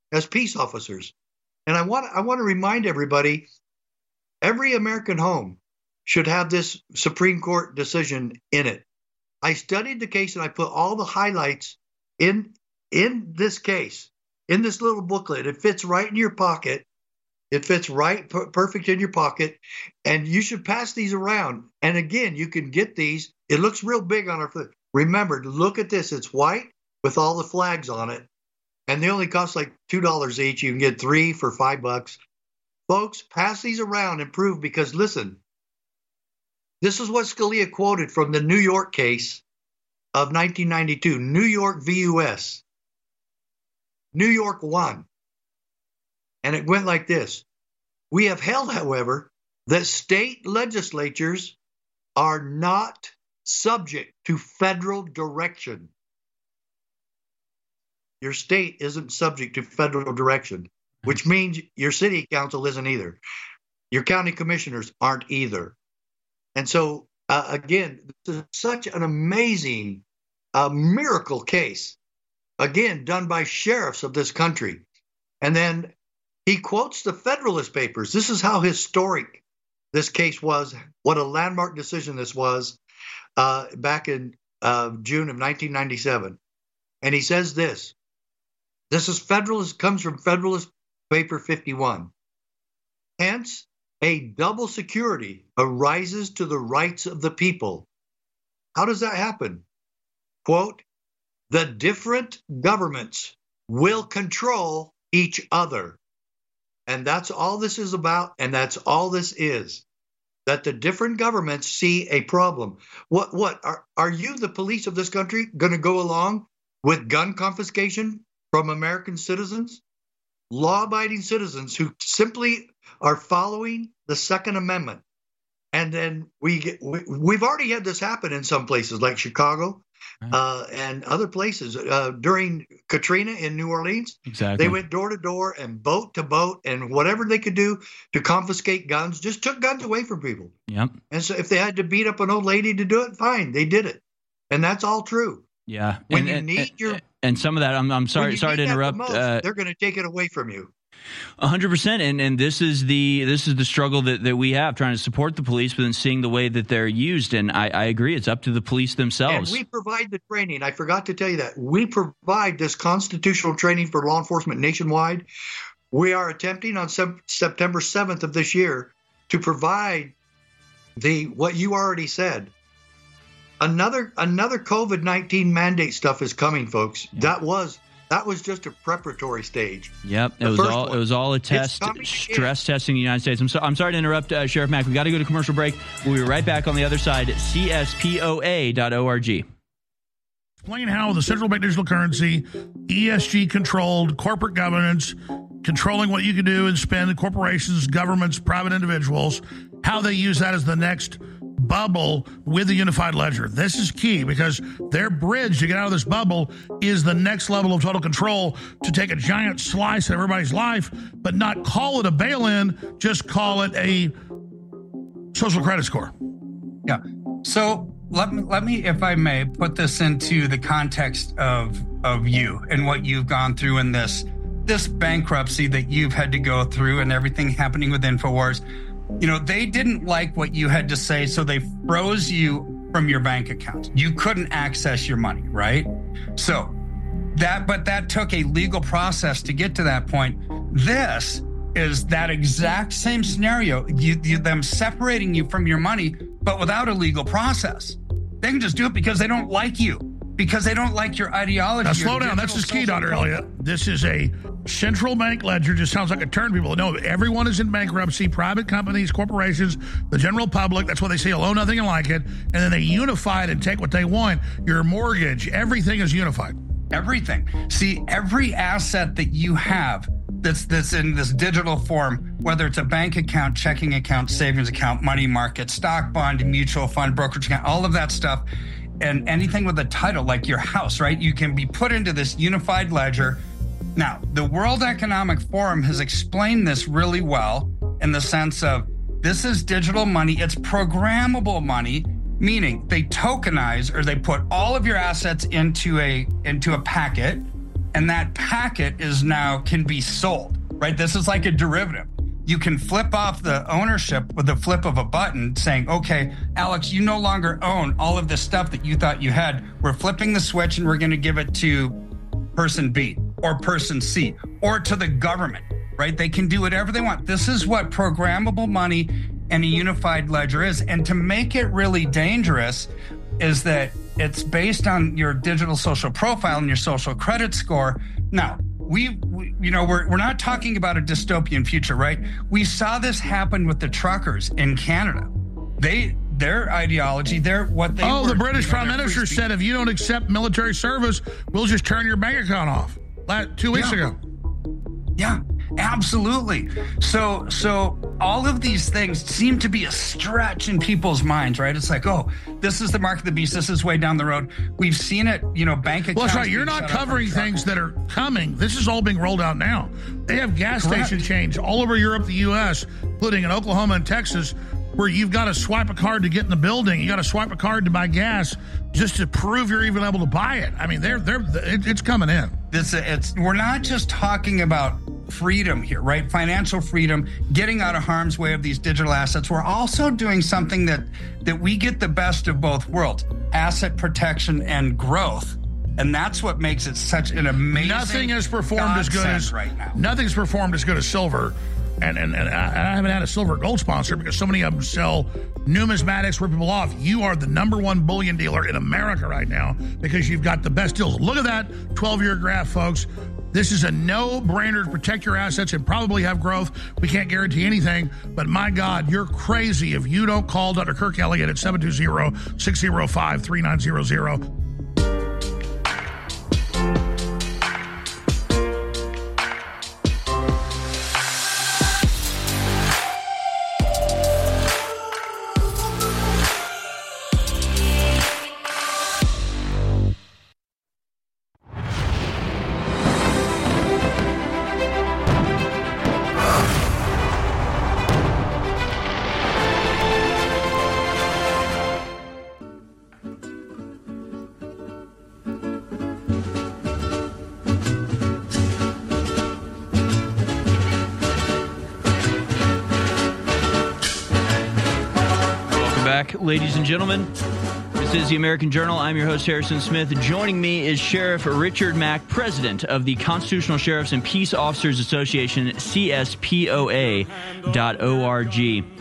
as peace officers. And I want I want to remind everybody, every American home should have this Supreme Court decision in it. I studied the case and I put all the highlights in in this case, in this little booklet. It fits right in your pocket. It fits right per- perfect in your pocket. And you should pass these around. And again, you can get these. It looks real big on our foot. Remember, look at this. It's white with all the flags on it. And they only cost like two dollars each. You can get three for five bucks. Folks, pass these around and prove, because listen, this is what Scalia quoted from the New York case of nineteen ninety-two, New York v. U S New York won. And it went like this. We have held, however, that state legislatures are not subject to federal direction. Your state isn't subject to federal direction, which means your city council isn't either. Your county commissioners aren't either. And so, uh, again, this is such an amazing uh, miracle case, again, done by sheriffs of this country. And then he quotes the Federalist Papers. This is how historic this case was, what a landmark decision this was uh, back in uh, June of nineteen ninety-seven. And he says this. This is Federalist, comes from Federalist Paper fifty-one. Hence, a double security arises to the rights of the people. How does that happen? Quote, the different governments will control each other. And that's all this is about, and that's all this is. That the different governments see a problem. What, what, are, are you, the police of this country, going to go along with gun confiscation from American citizens? Law-abiding citizens who simply are following the Second Amendment. And then we get, we, we've already had this happen in some places like Chicago uh, and other places. Uh, during Katrina in New Orleans, exactly. They went door to door and boat to boat and whatever they could do to confiscate guns, just took guns away from people. Yep. And so if they had to beat up an old lady to do it, fine, they did it. And that's all true. Yeah. When and, you and, need and, your... And some of that, I'm, I'm sorry, sorry to interrupt. Most, uh, they're going to take it away from you. A hundred percent, and and this is the this is the struggle that, that we have, trying to support the police, but then seeing the way that they're used. And I, I agree, it's up to the police themselves. And we provide the training. I forgot to tell you that we provide this constitutional training for law enforcement nationwide. We are attempting on sep- September seventh of this year to provide the what you already said. Another another COVID nineteen mandate stuff is coming, folks. Yeah. That was. That was just a preparatory stage. Yep, it was all one. It was all a test, stress testing in the United States. I'm, so, I'm sorry to interrupt, uh, Sheriff Mack. We got to go to commercial break. We'll be right back on the other side at C S P O A dot org. Explain how the central bank digital currency, E S G-controlled corporate governance, controlling what you can do and spend, corporations, governments, private individuals, how they use that as the next bubble with the unified ledger. This is key because their bridge to get out of this bubble is the next level of total control, to take a giant slice of everybody's life, but not call it a bail-in, just call it a social credit score. Yeah. So let me, let me, if I may, put this into the context of of you and what you've gone through in this this bankruptcy that you've had to go through and everything happening with InfoWars. You know, they didn't like what you had to say, so they froze you from your bank account. You couldn't access your money, right? So that, but that took a legal process to get to that point. This is that exact same scenario, you, you, them separating you from your money, but without a legal process. They can just do it because they don't like you, because they don't like your ideology. Now, slow down. That's just key, Doctor Elliott. This is a central bank ledger. Just sounds like a turn people. No, everyone is in bankruptcy, private companies, corporations, the general public. That's why they say, oh, nothing like it. And then they unify it and take what they want. Your mortgage, everything is unified. Everything. See, every asset that you have that's that's in this digital form, whether it's a bank account, checking account, savings account, money market, stock, bond, mutual fund, brokerage account, all of that stuff, and anything with a title like your house, right? You can be put into this unified ledger. Now, the World Economic Forum has explained this really well in the sense of this is digital money. It's programmable money, meaning they tokenize or they put all of your assets into a into a packet, and that packet is now can be sold, right? This is like a derivative. You can flip off the ownership with the flip of a button saying, okay, Alex, you no longer own all of this stuff that you thought you had. We're flipping the switch and we're going to give it to person B or person C or to the government, right? They can do whatever they want. This is what programmable money and a unified ledger is. And to make it really dangerous is that it's based on your digital social profile and your social credit score. Now, we, we you know, we're, we're not talking about a dystopian future, right? We saw this happen with the truckers in Canada. They, their ideology, their what they Oh, were, the British you know, Prime Minister said, if you don't accept military service, we'll just turn your bank account off. Like two weeks Yeah. ago. Yeah, absolutely. So, so all of these things seem to be a stretch in people's minds, right? It's like, oh, this is the mark of the beast. This is way down the road. We've seen it, you know, bank accounts. Well, that's right. You're being not shut off covering from things truckers. that are coming. This is all being rolled out now. They have gas Correct. station chains all over Europe, the U S, including in Oklahoma and Texas, where you've got to swipe a card to get in the building. You got to swipe a card to buy gas just to prove you're even able to buy it. I mean, they're they're it, it's coming in. This, it's we're not just talking about freedom here, right? Financial freedom, getting out of harm's way of these digital assets. We're also doing something that that we get the best of both worlds: asset protection and growth. And that's what makes it such an amazing. Nothing has performed as good as right now. Nothing's performed as good as silver. And, and, and I I haven't had a silver gold sponsor because so many of them sell numismatics, rip people off. You are the number one bullion dealer in America right now because you've got the best deals. Look at that twelve-year graph, folks. This is a no-brainer to protect your assets and probably have growth. We can't guarantee anything, but my God, you're crazy if you don't call Doctor Kirk Elliott at seven two zero, six zero five, three nine zero zero. Ladies and gentlemen, this is the American Journal. I'm your host, Harrison Smith. Joining me is Sheriff Richard Mack, president of the Constitutional Sheriffs and Peace Officers Association, C S P O A dot org.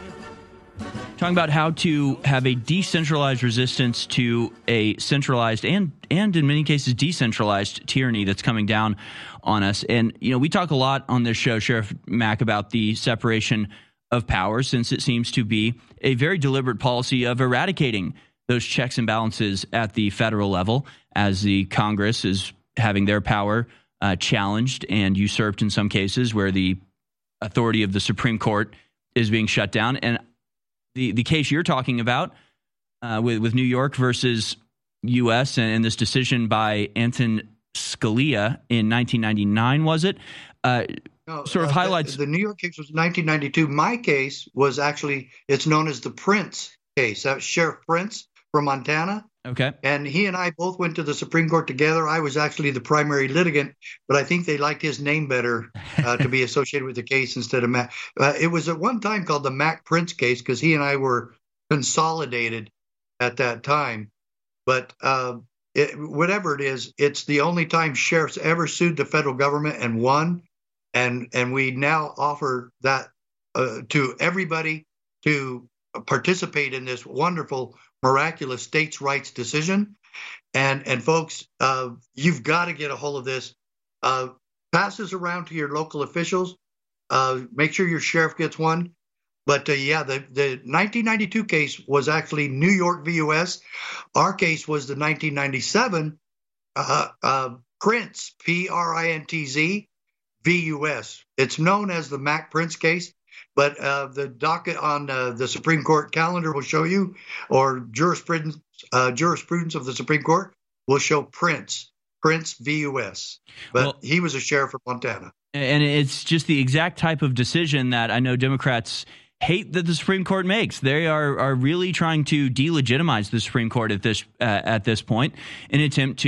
Talking about how to have a decentralized resistance to a centralized and, and in many cases, decentralized tyranny that's coming down on us. And, you know, we talk a lot on this show, Sheriff Mack, about the separation of power, since it seems to be a very deliberate policy of eradicating those checks and balances at the federal level, as the Congress is having their power uh, challenged and usurped in some cases, where the authority of the Supreme Court is being shut down. And the, the case you're talking about uh, with, with New York versus U S and, and this decision by Anton Scalia in nineteen ninety-nine, was it? Uh, No, sort of uh, highlights the, the New York case was nineteen ninety-two. My case was actually, it's known as the Prince case. That was Sheriff Prince from Montana. Okay. And he and I both went to the Supreme Court together. I was actually the primary litigant, but I think they liked his name better uh, to be associated with the case instead of Mac. Uh, it was at one time called the Mac Prince case because he and I were consolidated at that time. But uh, it, whatever it is, it's the only time sheriffs ever sued the federal government and won. And and we now offer that uh, to everybody to participate in this wonderful, miraculous states' rights decision. And and folks, uh, you've got to get a hold of this. Uh, pass this around to your local officials. Uh, make sure your sheriff gets one. But uh, yeah, the, the nineteen ninety-two case was actually New York v. U S. Our case was the nineteen ninety-seven uh, uh, Prince, P R I N T Z, v. U S. It's known as the Mac Prince case, but uh, the docket on uh, the Supreme Court calendar will show you, or jurisprudence, uh, jurisprudence of the Supreme Court will show Prince, Prince v. U S. But well, he was a sheriff of Montana. And it's just the exact type of decision that I know Democrats hate that the Supreme Court makes. They are are really trying to delegitimize the Supreme Court at this uh, at this point in an attempt to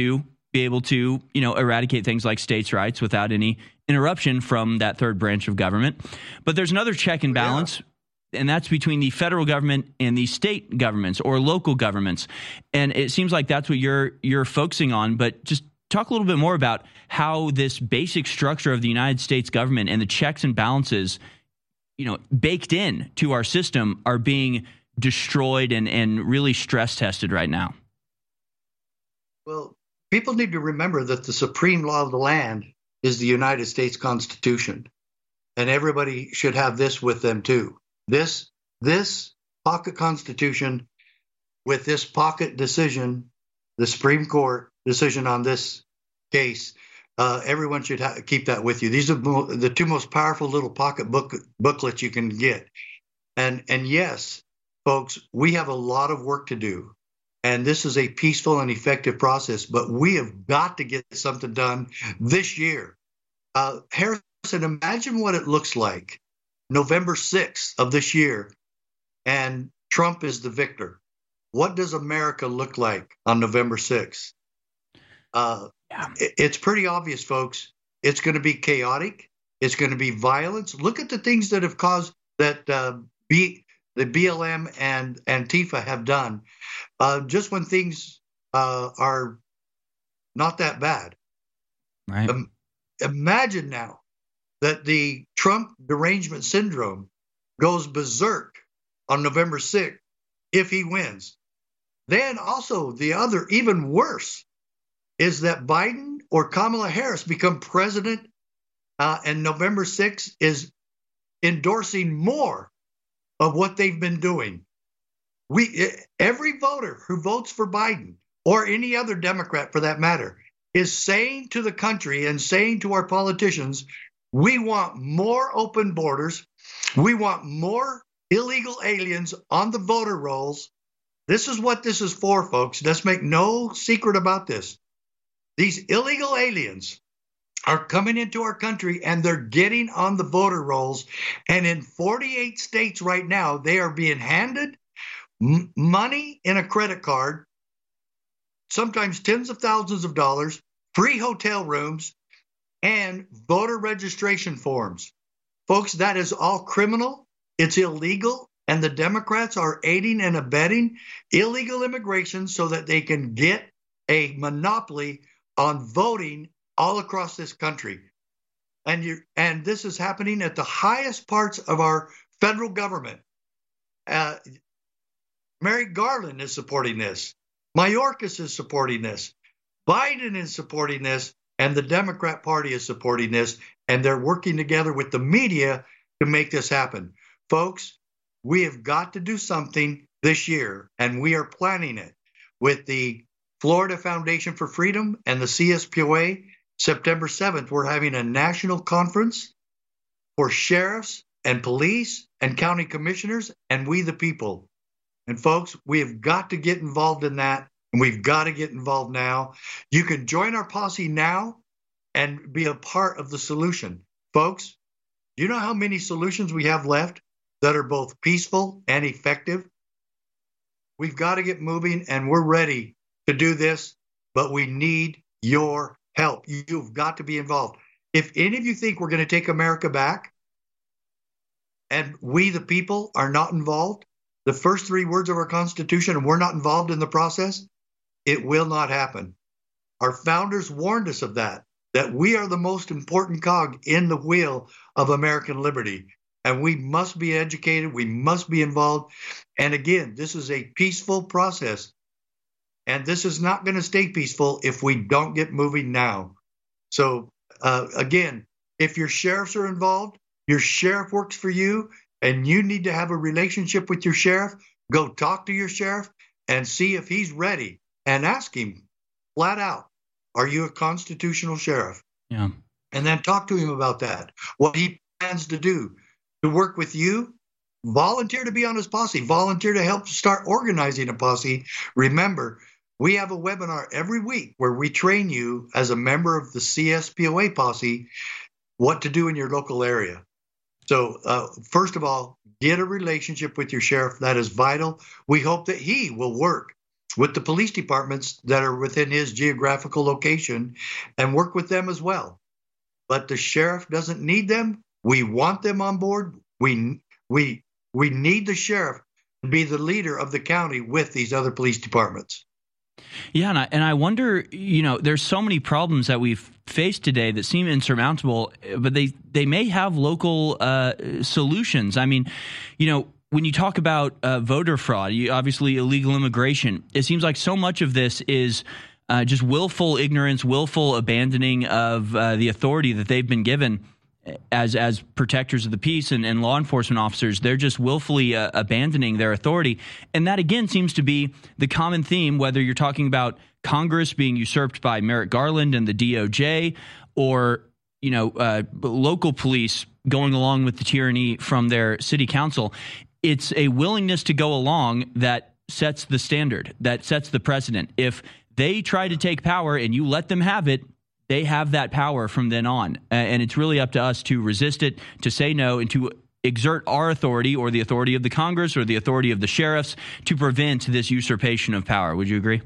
be able to, you know, eradicate things like states' rights without any interruption from that third branch of government. But there's another check and balance, yeah. and that's between the federal government and the state governments or local governments. And it seems like that's what you're you're focusing on. But just talk a little bit more about how this basic structure of the United States government and the checks and balances, you know, baked in to our system are being destroyed and, and really stress tested right now. Well, people need to remember that the supreme law of the land is the United States Constitution, and everybody should have this with them too. This this pocket Constitution with this pocket decision, the Supreme Court decision on this case, uh, everyone should ha- keep that with you. These are mo- the two most powerful little pocket book booklets you can get. And and yes, folks, we have a lot of work to do. And this is a peaceful and effective process, but we have got to get something done this year. Uh, Harrison, imagine what it looks like November sixth of this year, and Trump is the victor. What does America look like on November sixth? Uh, yeah. it, it's pretty obvious, folks. It's going to be chaotic. It's going to be violence. Look at the things that have caused that uh, be the B L M and Antifa have done. Uh, just when things uh, are not that bad. Right. Um, imagine now that the Trump derangement syndrome goes berserk on November sixth if he wins. Then also the other, even worse, is that Biden or Kamala Harris become president uh, and November sixth is endorsing more of what they've been doing. We, every voter who votes for Biden or any other Democrat for that matter is saying to the country and saying to our politicians, we want more open borders. We want more illegal aliens on the voter rolls. This is what this is for, folks. Let's make no secret about this. These illegal aliens are coming into our country and they're getting on the voter rolls. And in forty-eight states right now, they are being handed m- money in a credit card, sometimes tens of thousands of dollars, free hotel rooms, and voter registration forms. Folks, that is all criminal. It's illegal. And the Democrats are aiding and abetting illegal immigration so that they can get a monopoly on voting all across this country. And you and this is happening at the highest parts of our federal government. Uh, Merrick Garland is supporting this. Mayorkas is supporting this. Biden is supporting this. And the Democrat Party is supporting this. And they're working together with the media to make this happen. Folks, we have got to do something this year, and we are planning it with the Florida Foundation for Freedom and the C S P O A. September seventh, we're having a national conference for sheriffs and police and county commissioners and we the people. And folks, we have got to get involved in that, and we've got to get involved now. You can join our posse now and be a part of the solution. Folks, do you know how many solutions we have left that are both peaceful and effective? We've got to get moving, and we're ready to do this, but we need your help. You've got to be involved. If any of you think we're going to take America back and we, the people, are not involved, the first three words of our Constitution, and we're not involved in the process, it will not happen. Our founders warned us of that, that we are the most important cog in the wheel of American liberty. And we must be educated. We must be involved. And again, this is a peaceful process. And this is not going to stay peaceful if we don't get moving now. So, uh, again, if your sheriffs are involved, your sheriff works for you, and you need to have a relationship with your sheriff, go talk to your sheriff and see if he's ready. And ask him flat out, are you a constitutional sheriff? Yeah. And then talk to him about that, what he plans to do to work with you. Volunteer to be on his posse. Volunteer to help start organizing a posse. Remember, we have a webinar every week where we train you as a member of the C S P O A posse what to do in your local area. So uh, first of all, get a relationship with your sheriff. That is vital. We hope that he will work with the police departments that are within his geographical location and work with them as well. But the sheriff doesn't need them. We want them on board. We we we need the sheriff to be the leader of the county with these other police departments. Yeah, and I, and I wonder, you know, there's so many problems that we've faced today that seem insurmountable, but they, they may have local uh, solutions. I mean, you know, when you talk about uh, voter fraud, you, obviously illegal immigration, it seems like so much of this is uh, just willful ignorance, willful abandoning of uh, the authority that they've been given as as protectors of the peace and, and law enforcement officers. They're just willfully uh, abandoning their authority. And that, again, seems to be the common theme, whether you're talking about Congress being usurped by Merrick Garland and the D O J, or, you know, uh, local police going along with the tyranny from their city council. It's a willingness to go along that sets the standard, that sets the precedent. If they try to take power and you let them have it, they have that power from then on. And it's really up to us to resist it, to say no, and to exert our authority or the authority of the Congress or the authority of the sheriffs to prevent this usurpation of power. Would you agree?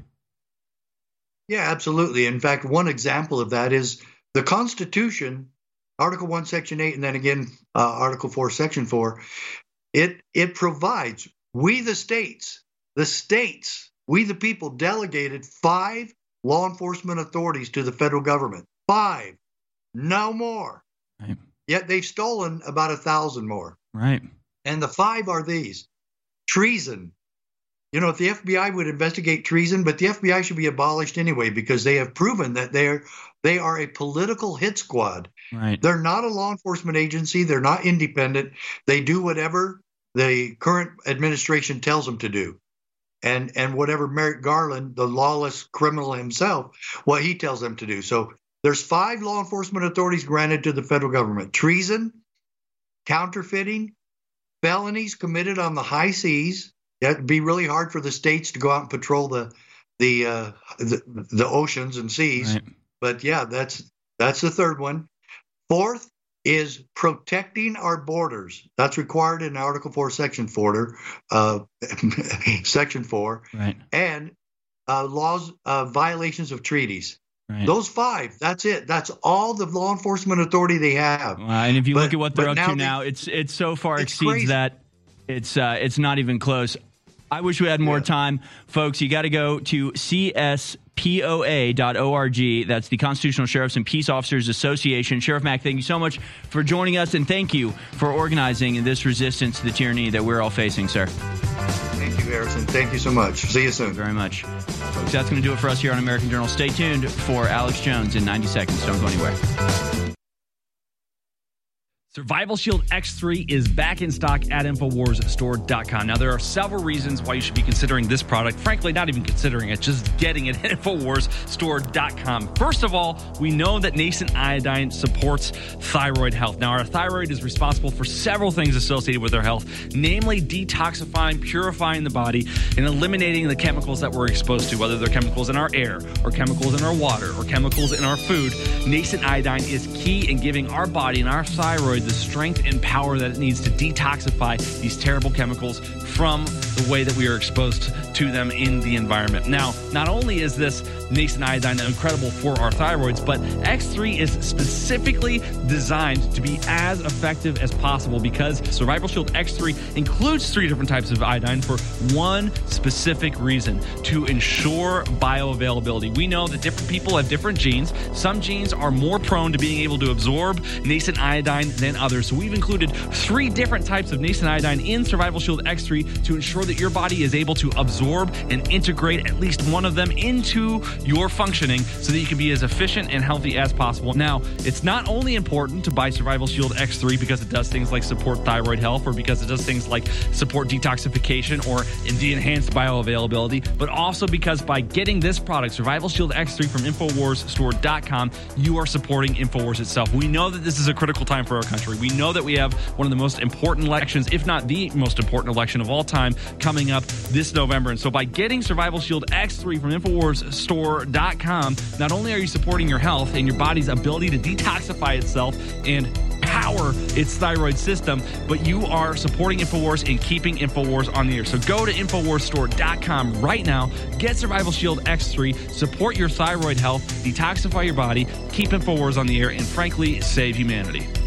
Yeah, absolutely. In fact, one example of that is the Constitution, Article one, Section eight, and then again, uh, Article four, Section four. It, it provides, we the states, the states, we the people delegated five law enforcement authorities to the federal government. Five. No more. Right. Yet they've stolen about a thousand more. Right. And the five are these. Treason. You know, if the F B I would investigate treason, but the F B I should be abolished anyway because they have proven that they're they are a political hit squad. Right. They're not a law enforcement agency. They're not independent. They do whatever the current administration tells them to do. And and whatever Merrick Garland, the lawless criminal himself, what he tells them to do. So there's five law enforcement authorities granted to the federal government. Treason, counterfeiting, felonies committed on the high seas. It'd be really hard for the states to go out and patrol the the uh, the, the oceans and seas. Right. But yeah, that's that's the third one. Fourth is protecting our borders. That's required in Article four, Section four, uh, Section four, right. And uh, laws, uh, violations of treaties. Right. Those five, that's it. That's all the law enforcement authority they have. Wow. And if you but, look at what they're up now to they, now, it's it's so far it's exceeds crazy. that. It's uh, it's not even close. I wish we had more yeah. time. Folks, you got to go to C S P O A dot org. That's the Constitutional Sheriffs and Peace Officers Association. Sheriff Mack, thank you so much for joining us, and thank you for organizing this resistance to the tyranny that we're all facing, sir. Thank you, Harrison. Thank you so much. See you soon. Thank you very much. Folks, that's going to do it for us here on American Journal. Stay tuned for Alex Jones in ninety seconds. Don't go anywhere. Survival Shield X three is back in stock at Infowars Store dot com. Now, there are several reasons why you should be considering this product. Frankly, not even considering it, just getting it at Infowars Store dot com. First of all, we know that nascent iodine supports thyroid health. Now, our thyroid is responsible for several things associated with our health, namely detoxifying, purifying the body, and eliminating the chemicals that we're exposed to, whether they're chemicals in our air, or chemicals in our water, or chemicals in our food. Nascent iodine is key in giving our body and our thyroid the strength and power that it needs to detoxify these terrible chemicals from the way that we are exposed to them in the environment. Now, not only is this nascent iodine incredible for our thyroids, but X three is specifically designed to be as effective as possible because Survival Shield X three includes three different types of iodine for one specific reason: to ensure bioavailability. We know that different people have different genes. Some genes are more prone to being able to absorb nascent iodine than others. So we've included three different types of nascent iodine in Survival Shield X three to ensure that your body is able to absorb and integrate at least one of them into your functioning so that you can be as efficient and healthy as possible. Now, it's not only important to buy Survival Shield X three because it does things like support thyroid health or because it does things like support detoxification or the enhanced bioavailability, but also because by getting this product, Survival Shield X three from Infowars Store dot com, you are supporting Infowars itself. We know that this is a critical time for our country. We know that we have one of the most important elections, if not the most important election of all time, coming up this November. And so by getting Survival Shield X three from Infowars Store dot com, not only are you supporting your health and your body's ability to detoxify itself and devour its thyroid system, but you are supporting InfoWars and keeping InfoWars on the air. So go to InfoWars Store dot com right now, get Survival Shield X three, support your thyroid health, detoxify your body, keep InfoWars on the air, and frankly, save humanity.